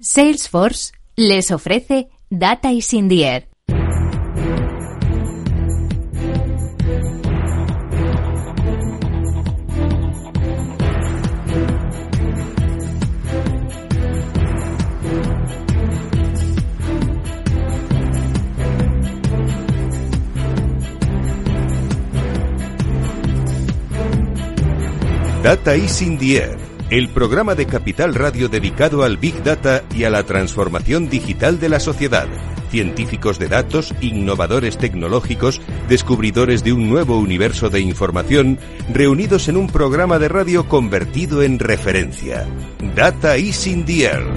Salesforce les ofrece Data is in the Air. Data is in the Air, el programa de Capital Radio dedicado al Big Data y a la transformación digital de la sociedad. Científicos de datos, innovadores tecnológicos, descubridores de un nuevo universo de información, reunidos en un programa de radio convertido en referencia. Data is in the Air.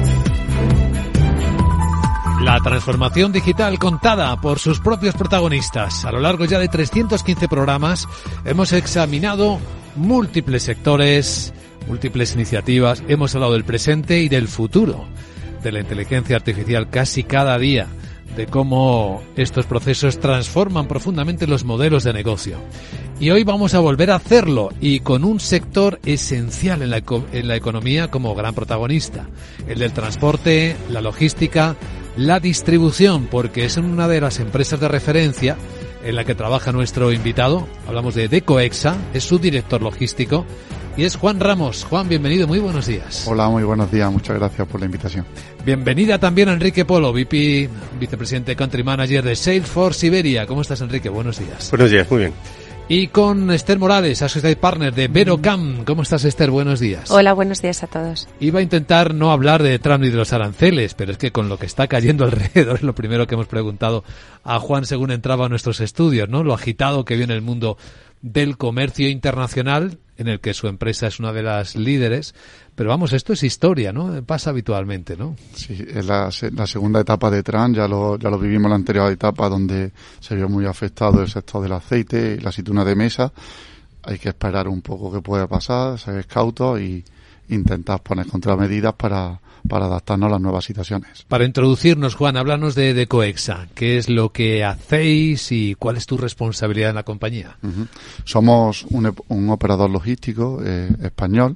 La transformación digital contada por sus propios protagonistas. A lo largo ya de 315 programas hemos examinado múltiples sectores, múltiples iniciativas. Hemos hablado del presente y del futuro de la inteligencia artificial casi cada día, de cómo estos procesos transforman profundamente los modelos de negocio. Y hoy vamos a volver a hacerlo, y con un sector esencial en la economía como gran protagonista, el del transporte, la logística, la distribución, porque es una de las empresas de referencia en la que trabaja nuestro invitado. Hablamos de Decoexa, es su director logístico y es Juan Ramos. Juan, bienvenido, muy buenos días. Hola, muy buenos días, muchas gracias por la invitación. Bienvenida también a Enrique Polo, vicepresidente Country Manager de Salesforce Iberia. ¿Cómo estás, Enrique? Buenos días. Buenos días, muy bien. Y con Esther Morales, Associate Partner de Verocam. ¿Cómo estás, Esther? Buenos días. Hola, buenos días a todos. Iba a intentar no hablar de Trump ni de los aranceles, pero es que con lo que está cayendo alrededor es lo primero que hemos preguntado a Juan según entraba a nuestros estudios, ¿no? Lo agitado que viene el mundo del comercio internacional, en el que su empresa es una de las líderes. Pero vamos, esto es historia, ¿no? Pasa habitualmente, ¿no? Sí, es la segunda etapa de Trump, ya lo vivimos en la anterior etapa donde se vio muy afectado el sector del aceite y la aceituna de mesa. Hay que esperar un poco qué puede pasar, ser cautos y intentar poner contramedidas para adaptarnos a las nuevas situaciones. Para introducirnos, Juan, háblanos de Decoexa. ¿Qué es lo que hacéis y cuál es tu responsabilidad en la compañía? Uh-huh. Somos un operador logístico español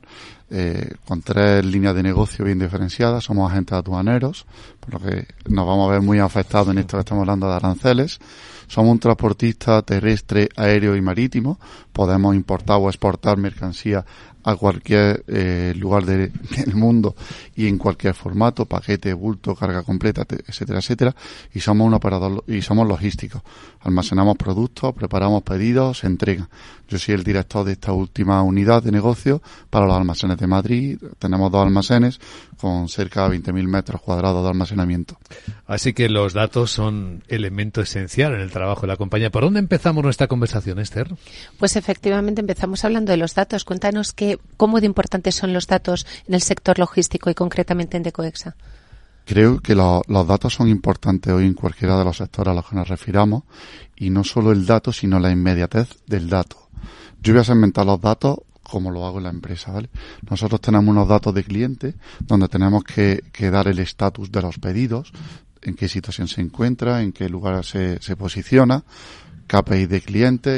con 3 líneas de negocio bien diferenciadas. Somos agentes aduaneros, por lo que nos vamos a ver muy afectados en esto que estamos hablando de aranceles. Somos un transportista terrestre, aéreo y marítimo. Podemos importar o exportar mercancía a cualquier lugar del mundo y en cualquier formato, paquete, bulto, carga completa, etcétera, etcétera. Y somos un operador y somos logísticos. Almacenamos productos, preparamos pedidos, se entregan. Yo soy el director de esta última unidad de negocio para los almacenes de Madrid. Tenemos 2 almacenes con cerca de 20.000 metros cuadrados de almacenamiento. Así que los datos son elemento esencial en el trabajo de la compañía. ¿Por dónde empezamos nuestra conversación, Esther? Pues efectivamente empezamos hablando de los datos. Cuéntanos cómo de importantes son los datos en el sector logístico y concretamente en Decoexa. Creo que los datos son importantes hoy en cualquiera de los sectores a los que nos refiramos, y no solo el dato, sino la inmediatez del dato. Yo voy a segmentar los datos como lo hago en la empresa, ¿vale? Nosotros tenemos unos datos de cliente donde tenemos que dar el estatus de los pedidos, en qué situación se encuentra, en qué lugar se posiciona, KPI de cliente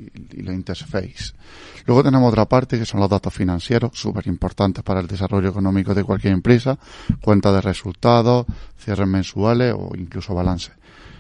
y la interface. Luego tenemos otra parte que son los datos financieros, súper importantes para el desarrollo económico de cualquier empresa, cuentas de resultados, cierres mensuales o incluso balances.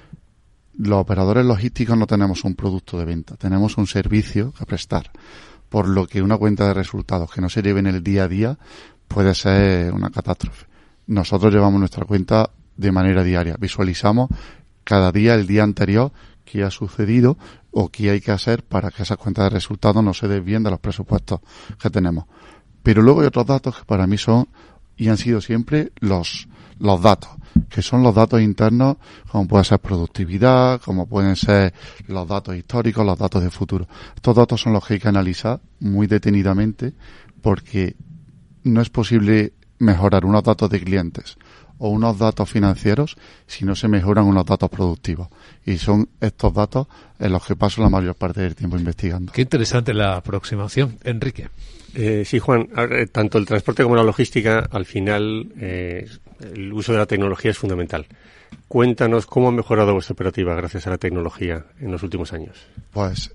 Los operadores logísticos no tenemos un producto de venta, tenemos un servicio que prestar, por lo que una cuenta de resultados que no se lleve en el día a día puede ser una catástrofe. Nosotros llevamos nuestra cuenta de manera diaria, visualizamos cada día, el día anterior, qué ha sucedido o qué hay que hacer para que esas cuentas de resultados no se desvíen de los presupuestos que tenemos. Pero luego hay otros datos que para mí son y han sido siempre los datos, que son los datos internos, como puede ser productividad, como pueden ser los datos históricos, los datos de futuro. Estos datos son los que hay que analizar muy detenidamente, porque no es posible mejorar unos datos de clientes o unos datos financieros si no se mejoran unos datos productivos. Y son estos datos en los que paso la mayor parte del tiempo investigando. Qué interesante la aproximación, Enrique. Sí, Juan, tanto el transporte como la logística, al final, el uso de la tecnología es fundamental. Cuéntanos cómo ha mejorado vuestra operativa gracias a la tecnología en los últimos años. Pues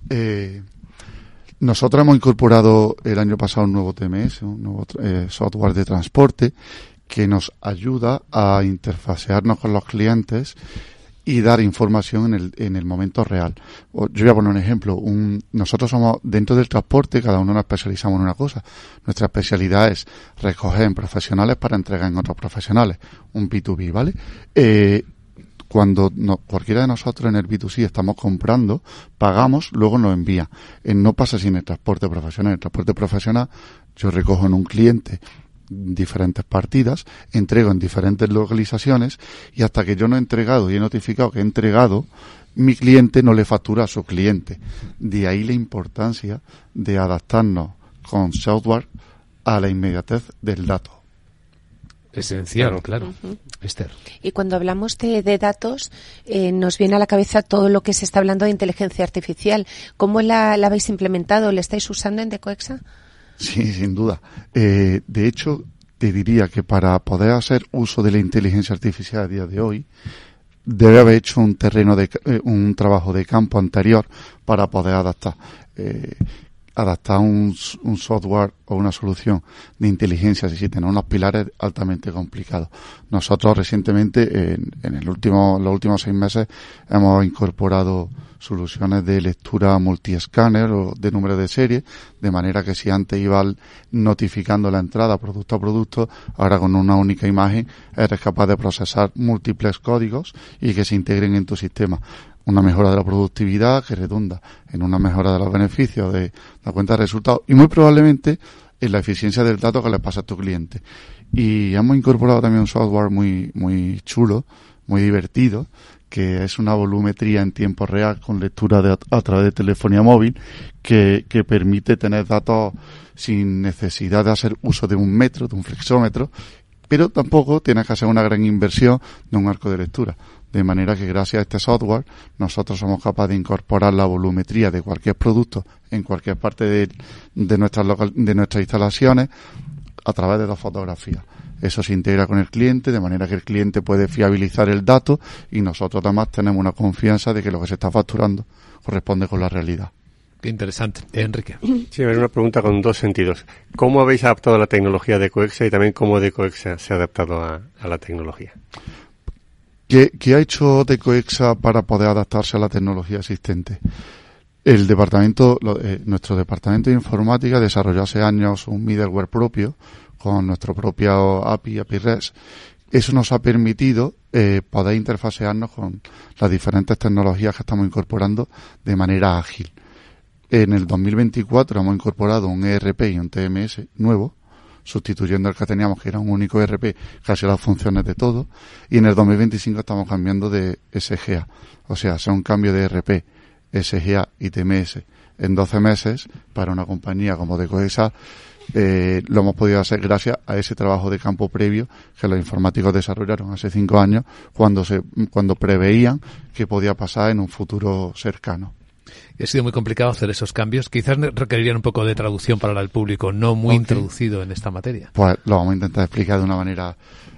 nosotros hemos incorporado el año pasado un nuevo TMS, un nuevo software de transporte, que nos ayuda a interfacearnos con los clientes y dar información en el momento real. Yo voy a poner un ejemplo. Nosotros somos, dentro del transporte, cada uno nos especializamos en una cosa. Nuestra especialidad es recoger en profesionales para entregar en otros profesionales. Un B2B, ¿vale? Cuando cualquiera de nosotros en el B2C estamos comprando, pagamos, luego nos envía. No pasa así en el transporte profesional. En el transporte profesional yo recojo en un cliente diferentes partidas, entrego en diferentes localizaciones y hasta que yo no he entregado y he notificado que he entregado, mi cliente no le factura a su cliente. De ahí la importancia de adaptarnos con software a la inmediatez del dato. Esencial, claro. Esther. Y cuando hablamos de datos, nos viene a la cabeza todo lo que se está hablando de inteligencia artificial. ¿Cómo la habéis implementado? ¿La estáis usando en Decoexa? Sí, sin duda. De hecho, te diría que para poder hacer uso de la inteligencia artificial a día de hoy, debe haber hecho un trabajo de campo anterior para poder adaptar un software o una solución de inteligencia si tiene unos pilares altamente complicados. Nosotros recientemente, en los últimos 6 meses, hemos incorporado soluciones de lectura multi-scanner o de número de serie, de manera que si antes iba notificando la entrada producto a producto, ahora con una única imagen eres capaz de procesar múltiples códigos y que se integren en tu sistema. Una mejora de la productividad que redunda en una mejora de los beneficios de la cuenta de resultados y muy probablemente en la eficiencia del dato que le pasa a tu cliente. Y hemos incorporado también un software muy chulo, muy divertido, que es una volumetría en tiempo real con lectura a través de telefonía móvil que permite tener datos sin necesidad de hacer uso de un metro, de un flexómetro, pero tampoco tienes que hacer una gran inversión de un arco de lectura. De manera que gracias a este software nosotros somos capaces de incorporar la volumetría de cualquier producto en cualquier parte de nuestras instalaciones a través de 2 fotografías. Eso se integra con el cliente, de manera que el cliente puede fiabilizar el dato y nosotros además tenemos una confianza de que lo que se está facturando corresponde con la realidad. Qué interesante. Enrique. Sí, a ver, una pregunta con 2 sentidos. ¿Cómo habéis adaptado la tecnología de Decoexa y también cómo Decoexa se ha adaptado a la tecnología? ¿Qué ha hecho Decoexa para poder adaptarse a la tecnología existente? Nuestro departamento de informática desarrolló hace años un middleware propio con nuestro propio API REST. Eso nos ha permitido poder interfacearnos con las diferentes tecnologías que estamos incorporando de manera ágil. En el 2024 hemos incorporado un ERP y un TMS nuevo, sustituyendo el que teníamos, que era un único ERP, casi las funciones de todo, y en el 2025 estamos cambiando de SGA, o sea, es un cambio de ERP, SGA y TMS en 12 meses para una compañía como Decoexa. Lo hemos podido hacer gracias a ese trabajo de campo previo que los informáticos desarrollaron hace 5 años cuando preveían que podía pasar en un futuro cercano. Ha sido muy complicado hacer esos cambios. Quizás requerirían un poco de traducción para el público no muy introducido en esta materia. Pues lo vamos a intentar explicar de una manera...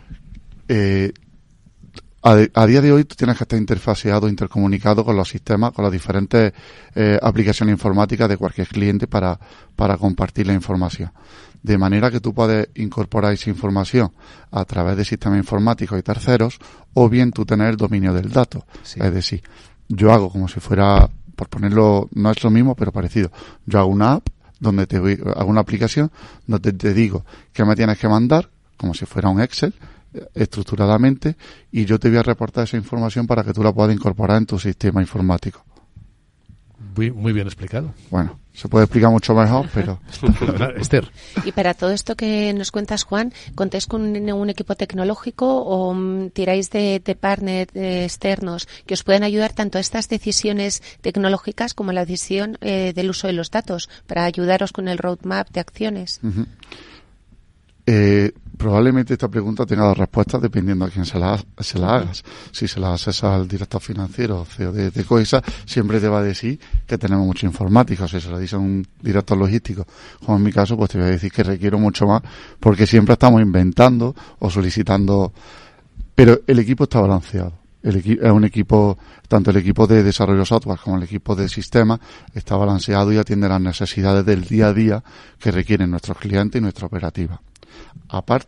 A día de hoy tú tienes que estar interfaceado, intercomunicado con los sistemas, con las diferentes aplicaciones informáticas de cualquier cliente para compartir la información. De manera que tú puedes incorporar esa información a través de sistemas informáticos y terceros, o bien tú tener el dominio del dato. Sí. Es decir, yo hago como si fuera, por ponerlo, no es lo mismo, pero parecido. Yo hago una app donde hago una aplicación donde te digo qué me tienes que mandar, como si fuera un Excel, estructuradamente, y yo te voy a reportar esa información para que tú la puedas incorporar en tu sistema informático. Muy bien explicado. Bueno, se puede explicar mucho mejor, pero... Esther. Y para todo esto que nos cuentas, Juan, ¿contáis con un equipo tecnológico o tiráis de partners externos que os puedan ayudar tanto a estas decisiones tecnológicas como a la decisión del uso de los datos para ayudaros con el roadmap de acciones? Uh-huh. Probablemente esta pregunta tenga las respuestas dependiendo a quién se la hagas. Si se la haces al director financiero o CEO de Decoexa, siempre te va a decir que tenemos mucho informático. Si se lo dice a un director logístico, como en mi caso, pues te voy a decir que requiero mucho más porque siempre estamos inventando o solicitando. Pero el equipo está balanceado. Es un equipo, tanto el equipo de desarrollo software como el equipo de sistemas está balanceado y atiende las necesidades del día a día que requieren nuestros clientes y nuestra operativa. Aparte,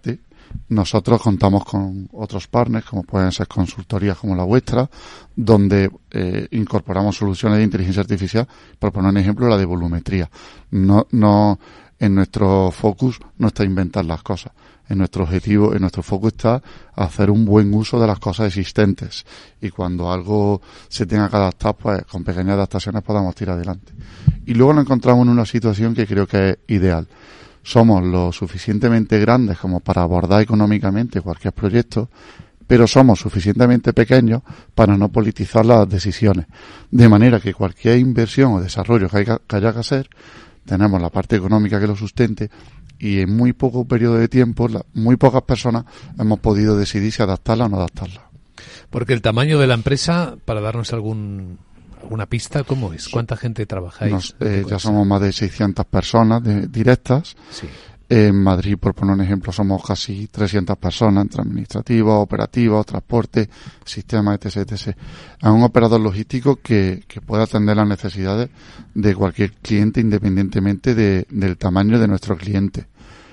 nosotros contamos con otros partners, como pueden ser consultorías como la vuestra, donde incorporamos soluciones de inteligencia artificial. Por poner un ejemplo, la de volumetría. No, en nuestro focus no está inventar las cosas. En nuestro foco está hacer un buen uso de las cosas existentes. Y cuando algo se tenga que adaptar, pues con pequeñas adaptaciones podamos tirar adelante. Y luego nos encontramos en una situación que creo que es ideal. Somos lo suficientemente grandes como para abordar económicamente cualquier proyecto, pero somos suficientemente pequeños para no politizar las decisiones. De manera que cualquier inversión o desarrollo que haya que hacer, tenemos la parte económica que lo sustente, y en muy poco periodo de tiempo, muy pocas personas hemos podido decidir si adaptarla o no adaptarla. Porque el tamaño de la empresa, para darnos alguna pista, ¿cómo es? ¿Cuánta gente trabajáis? Ya somos más de 600 personas directas. Sí. En Madrid, por poner un ejemplo, somos casi 300 personas entre administrativos, operativos, transporte, sistemas, etc. Es un operador logístico que puede atender las necesidades de cualquier cliente independientemente del tamaño de nuestro cliente.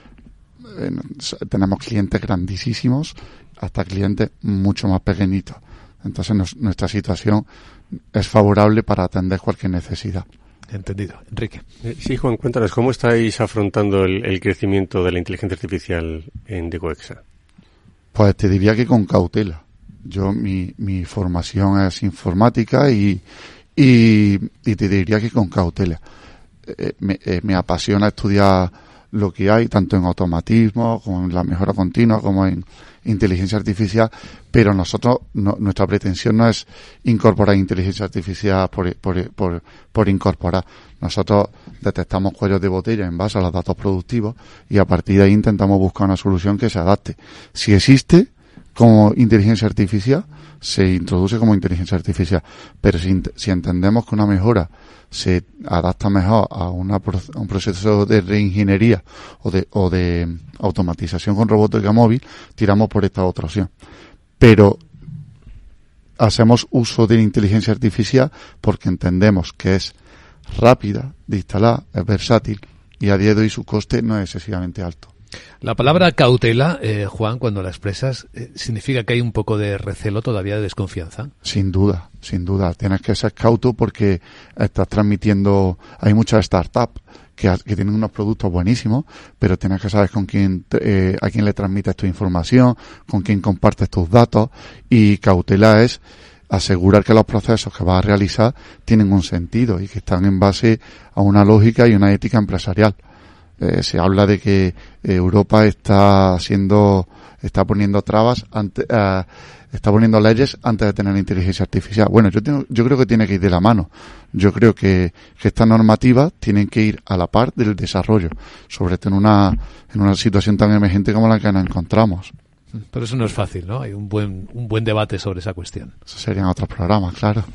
Tenemos clientes grandísimos hasta clientes mucho más pequeñitos. Entonces nuestra situación es favorable para atender cualquier necesidad. Entendido. Enrique. Sí, Juan, cuéntanos, ¿cómo estáis afrontando el crecimiento de la inteligencia artificial en Decoexa? Pues te diría que con cautela. Mi formación es informática y te diría que con cautela. Me apasiona estudiar lo que hay, tanto en automatismo, como en la mejora continua, como en inteligencia artificial, pero nuestra pretensión no es incorporar inteligencia artificial por incorporar. Nosotros detectamos cuellos de botella en base a los datos productivos y a partir de ahí intentamos buscar una solución que se adapte. Si existe como inteligencia artificial, se introduce como inteligencia artificial, pero si entendemos que una mejora se adapta mejor a un proceso de reingeniería o de automatización con robótica móvil, tiramos por esta otra opción. Pero hacemos uso de la inteligencia artificial porque entendemos que es rápida de instalar, es versátil y a día de hoy su coste no es excesivamente alto. La palabra cautela, Juan, cuando la expresas, ¿significa que hay un poco de recelo todavía, de desconfianza? Sin duda. Tienes que ser cauto porque estás transmitiendo. Hay muchas startups que tienen unos productos buenísimos, pero tienes que saber a quién le transmites tu información, con quién compartes tus datos, y cautela es asegurar que los procesos que vas a realizar tienen un sentido y que están en base a una lógica y una ética empresarial. Se habla de que Europa está poniendo trabas está poniendo leyes antes de tener inteligencia artificial. Bueno, yo creo que tiene que ir de la mano. Yo creo que estas normativas tienen que ir a la par del desarrollo, sobre todo en una situación tan emergente como la que nos encontramos. Pero eso no es fácil, ¿no? Hay un buen debate sobre esa cuestión. Eso serían otros programas, claro.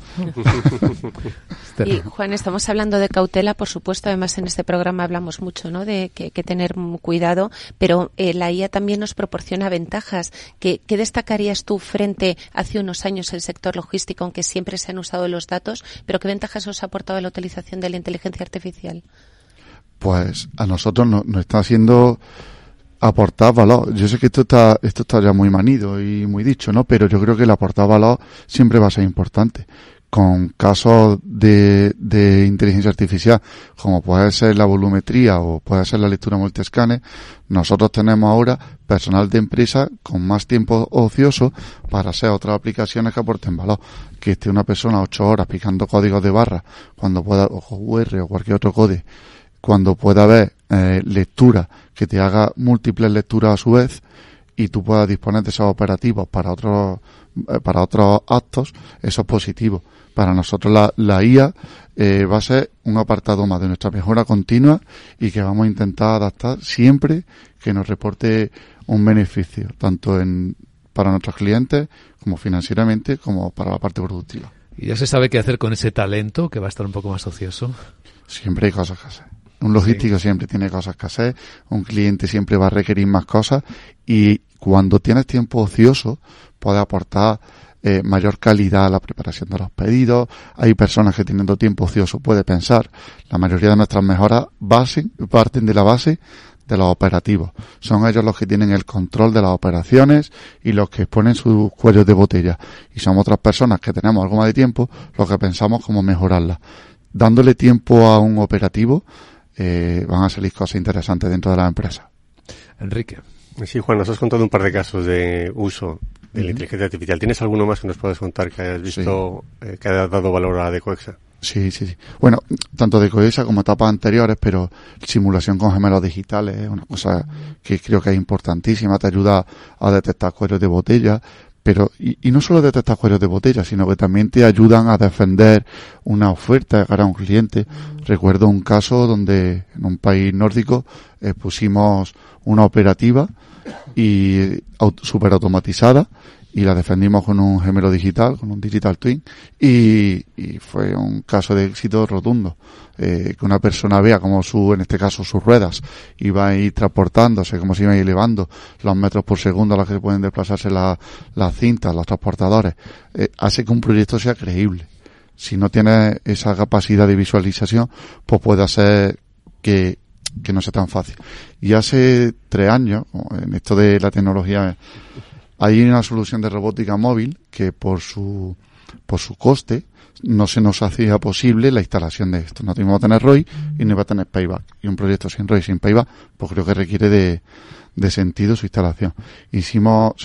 Y Juan, estamos hablando de cautela, por supuesto. Además, en este programa hablamos mucho, ¿no?, de que tener cuidado, pero la IA también nos proporciona ventajas. ¿Qué destacarías tú frente hace unos años el sector logístico, aunque siempre se han usado los datos, pero qué ventajas os ha aportado la utilización de la inteligencia artificial? Pues a nosotros nos está haciendo aportar valor. Yo sé que esto está ya muy manido y muy dicho, ¿no? Pero yo creo que el aportar valor siempre va a ser importante. Con casos de inteligencia artificial, como puede ser la volumetría o puede ser la lectura multiescáner, nosotros tenemos ahora personal de empresa con más tiempo ocioso para hacer otras aplicaciones que aporten valor. Que esté una persona 8 horas picando códigos de barra, cuando pueda, o UR o cualquier otro código, cuando pueda haber lectura que te haga múltiples lecturas a su vez y tú puedas disponer de esos operativos para otros actos, eso es positivo. Para nosotros la IA va a ser un apartado más de nuestra mejora continua y que vamos a intentar adaptar siempre que nos reporte un beneficio, tanto para nuestros clientes como financieramente como para la parte productiva. ¿Y ya se sabe qué hacer con ese talento que va a estar un poco más ocioso? Siempre hay cosas que hacer. Un logístico siempre tiene cosas que hacer, un cliente siempre va a requerir más cosas y cuando tienes tiempo ocioso puedes aportar mayor calidad a la preparación de los pedidos. Hay personas que teniendo tiempo ocioso puede pensar. La mayoría de nuestras mejoras parten de la base de los operativos. Son ellos los que tienen el control de las operaciones y los que ponen sus cuellos de botella. Y somos otras personas que tenemos algo más de tiempo, los que pensamos cómo mejorarla. Dándole tiempo a un operativo, van a salir cosas interesantes dentro de la empresa. Enrique. Sí, Juan, nos has contado un par de casos de uso de la inteligencia artificial. ¿Tienes alguno más que nos puedas contar que hayas visto, que haya dado valor a Decoexa? Sí. Bueno, tanto de Decoexa como etapas anteriores, pero simulación con gemelos digitales es una cosa que creo que es importantísima. Te ayuda a detectar cuellos de botella, pero y no solo detectar cuellos de botella, sino que también te ayudan a defender una oferta de cara a un cliente. Recuerdo un caso donde en un país nórdico pusimos una operativa y super automatizada y la defendimos con un gemelo digital, con un digital twin, y fue un caso de éxito rotundo. Que una persona vea cómo en este caso sus ruedas iban a ir transportándose, cómo se iban a ir elevando los metros por segundo a los que pueden desplazarse las cintas, los transportadores, hace que un proyecto sea creíble. Si no tienes esa capacidad de visualización, pues puede hacer que no sea tan fácil. Y hace 3 años, en esto de la tecnología, hay una solución de robótica móvil que por su coste no se nos hacía posible la instalación de esto. No teníamos que tener ROI y no iba a tener payback. Y un proyecto sin ROI, sin payback, pues creo que requiere de sentido su instalación. Se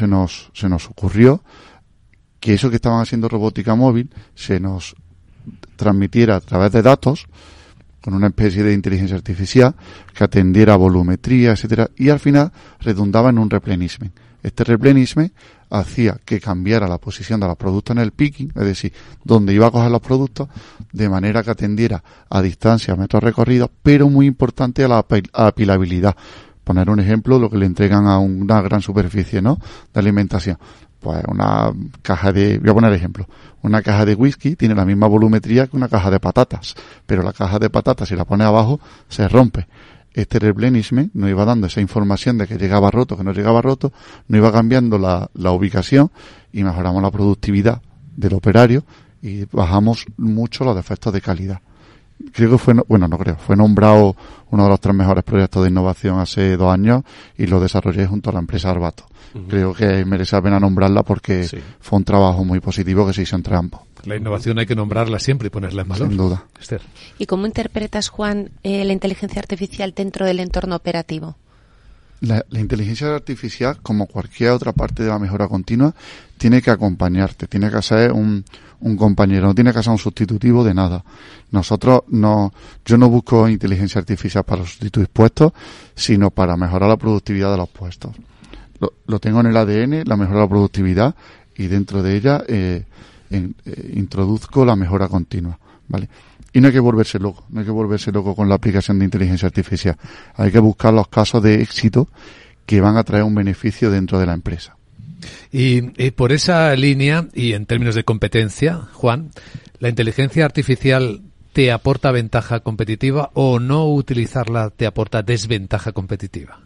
nos ocurrió que eso que estaban haciendo robótica móvil se nos transmitiera a través de datos con una especie de inteligencia artificial que atendiera a volumetría, etcétera, y al final redundaba en un replenishment. Este replenishment hacía que cambiara la posición de los productos en el picking, es decir, donde iba a coger los productos, de manera que atendiera a distancia, a metros recorridos, pero muy importante a la apilabilidad. Poner un ejemplo, lo que le entregan a una gran superficie, ¿no?, de alimentación. Pues una caja voy a poner ejemplo, una caja de whisky tiene la misma volumetría que una caja de patatas, pero la caja de patatas, si la pone abajo, se rompe. Este replenishment nos iba dando esa información de que llegaba roto, que no llegaba roto, nos iba cambiando la ubicación y mejoramos la productividad del operario y bajamos mucho los defectos de calidad. Creo que fue nombrado uno de los 3 mejores proyectos de innovación hace 2 años y lo desarrollé junto a la empresa Arvato. Creo que merece la pena nombrarla porque fue un trabajo muy positivo que se hizo entre ambos. La innovación hay que nombrarla siempre y ponerla en valor. Sin duda. Esther. ¿Y cómo interpretas, Juan, la inteligencia artificial dentro del entorno operativo? La inteligencia artificial, como cualquier otra parte de la mejora continua, tiene que acompañarte, tiene que ser un compañero, no tiene que ser un sustitutivo de nada. Yo no busco inteligencia artificial para sustituir puestos, sino para mejorar la productividad de los puestos. Lo tengo en el ADN, la mejora de la productividad, y dentro de ella introduzco la mejora continua, ¿vale? Y no hay que volverse loco con la aplicación de inteligencia artificial. Hay que buscar los casos de éxito que van a traer un beneficio dentro de la empresa. Y por esa línea, y en términos de competencia, Juan, ¿la inteligencia artificial te aporta ventaja competitiva o no utilizarla te aporta desventaja competitiva?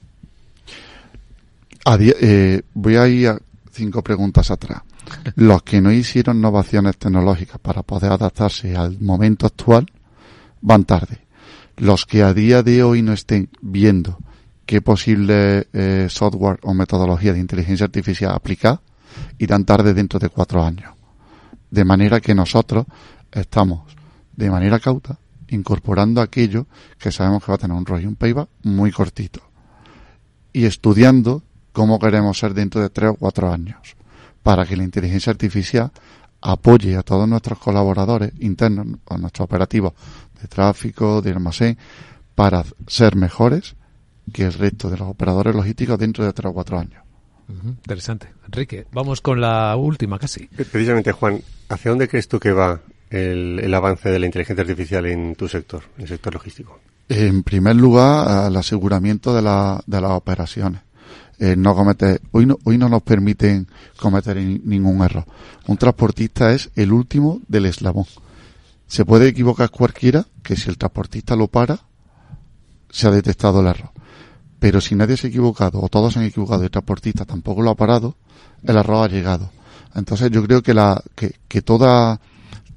Voy a ir a 5 preguntas atrás. Los que no hicieron innovaciones tecnológicas para poder adaptarse al momento actual van tarde. Los que a día de hoy no estén viendo qué posible software o metodología de inteligencia artificial aplicar irán tarde dentro de 4 años. De manera que nosotros estamos de manera cauta incorporando aquello que sabemos que va a tener un ROI y un payback muy cortito y estudiando cómo queremos ser dentro de 3 o 4 años, para que la inteligencia artificial apoye a todos nuestros colaboradores internos, a nuestros operativos de tráfico, de almacén, para ser mejores que el resto de los operadores logísticos dentro de 3 o 4 años. Interesante. Enrique, vamos con la última casi. Precisamente, Juan, ¿hacia dónde crees tú que va el avance de la inteligencia artificial en tu sector, en el sector logístico? En primer lugar, al aseguramiento de las operaciones. Hoy no nos permiten cometer ningún error. Un transportista es el último del eslabón. Se puede equivocar cualquiera, que si el transportista lo para, se ha detectado el error. Pero si nadie se ha equivocado, o todos se han equivocado y el transportista tampoco lo ha parado, el error ha llegado. Entonces yo creo que toda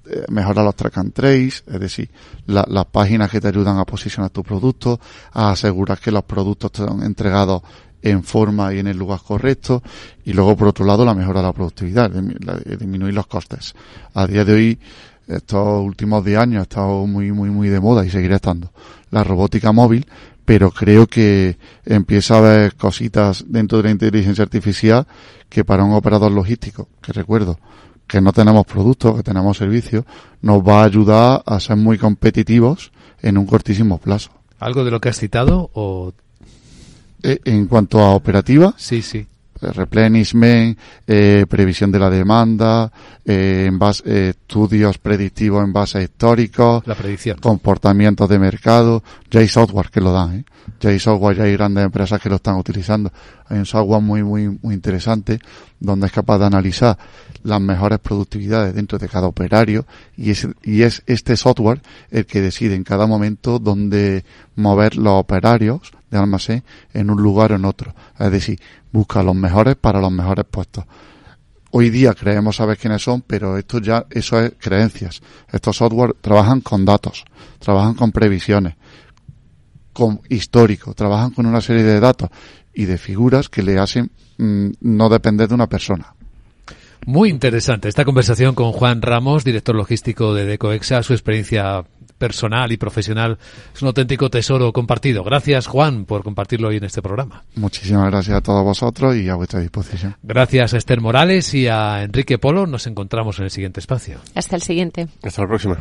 mejora los track and trace, es decir, las páginas que te ayudan a posicionar tu producto, a asegurar que los productos te son entregados en forma y en el lugar correcto, y luego por otro lado la mejora de la productividad, disminuir los costes. A día de hoy, estos últimos 10 años ha estado muy de moda y seguirá estando la robótica móvil, pero creo que empieza a haber cositas dentro de la inteligencia artificial que para un operador logístico, que recuerdo que no tenemos productos, que tenemos servicios, nos va a ayudar a ser muy competitivos en un cortísimo plazo. ¿Algo de lo que has citado o...? En cuanto a operativa, sí. Replenishment, previsión de la demanda, estudios predictivos en base históricos, la predicción, comportamientos de mercado. Ya hay software que lo dan, ya hay software, ya hay grandes empresas que lo están utilizando. Hay un software muy interesante donde es capaz de analizar las mejores productividades dentro de cada operario, y es este software el que decide en cada momento dónde mover los operarios de almacén en un lugar o en otro. Es decir, busca los mejores para los mejores puestos. Hoy día creemos saber quiénes son, pero eso es creencias. Estos software trabajan con datos, trabajan con previsiones, con histórico, trabajan con una serie de datos y de figuras que le hacen no depender de una persona. Muy interesante esta conversación con Juan Ramos, director logístico de Decoexa. Su experiencia personal y profesional es un auténtico tesoro compartido. Gracias, Juan, por compartirlo hoy en este programa. Muchísimas gracias a todos vosotros y a vuestra disposición. Gracias a Esther Morales y a Enrique Polo. Nos encontramos en el siguiente espacio. Hasta el siguiente. Hasta la próxima.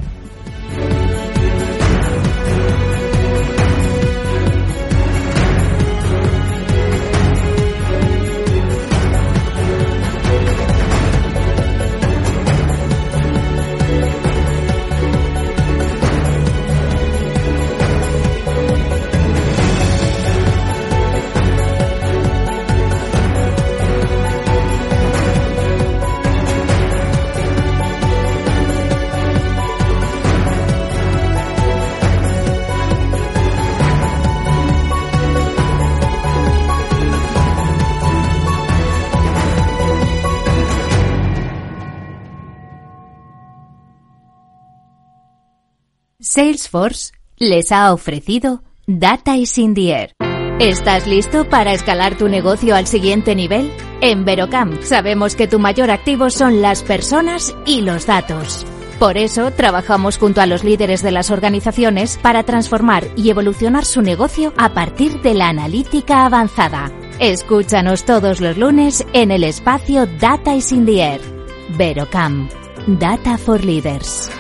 Salesforce les ha ofrecido Data is in the Air. ¿Estás listo para escalar tu negocio al siguiente nivel? En Verocam sabemos que tu mayor activo son las personas y los datos. Por eso trabajamos junto a los líderes de las organizaciones para transformar y evolucionar su negocio a partir de la analítica avanzada. Escúchanos todos los lunes en el espacio Data is in the Air. Verocam. Data for Leaders.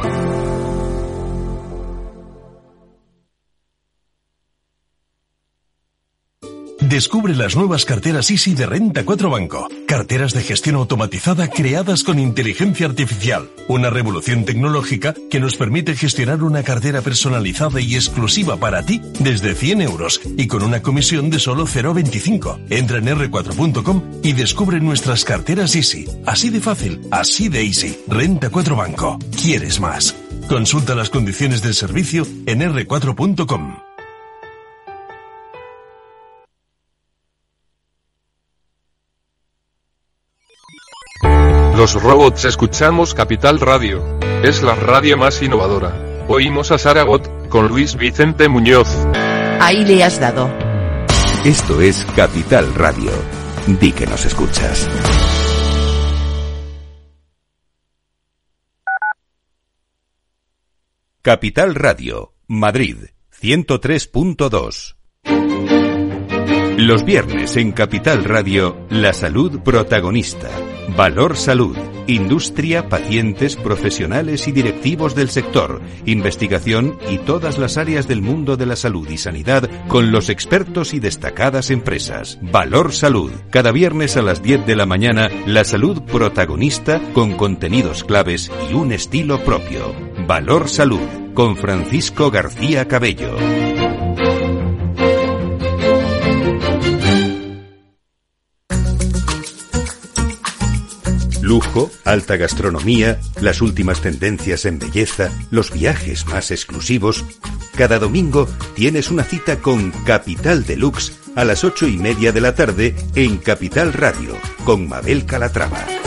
Descubre las nuevas carteras Easy de Renta 4 Banco. Carteras de gestión automatizada creadas con inteligencia artificial. Una revolución tecnológica que nos permite gestionar una cartera personalizada y exclusiva para ti desde 100 euros y con una comisión de solo 0,25. Entra en r4.com y descubre nuestras carteras Easy. Así de fácil, así de easy. Renta 4 Banco. ¿Quieres más? Consulta las condiciones del servicio en r4.com. Los robots escuchamos Capital Radio. Es la radio más innovadora. Oímos a Saragot, con Luis Vicente Muñoz. Ahí le has dado. Esto es Capital Radio. Di que nos escuchas. Capital Radio, Madrid, 103.2. Los viernes en Capital Radio, la salud protagonista. Valor Salud. Industria, pacientes, profesionales y directivos del sector, investigación y todas las áreas del mundo de la salud y sanidad con los expertos y destacadas empresas. Valor Salud. Cada viernes a las 10 de la mañana, la salud protagonista con contenidos claves y un estilo propio. Valor Salud, con Francisco García Cabello. Lujo, alta gastronomía, las últimas tendencias en belleza, los viajes más exclusivos. Cada domingo tienes una cita con Capital Deluxe a las 8:30 de la tarde en Capital Radio, con Mabel Calatrava.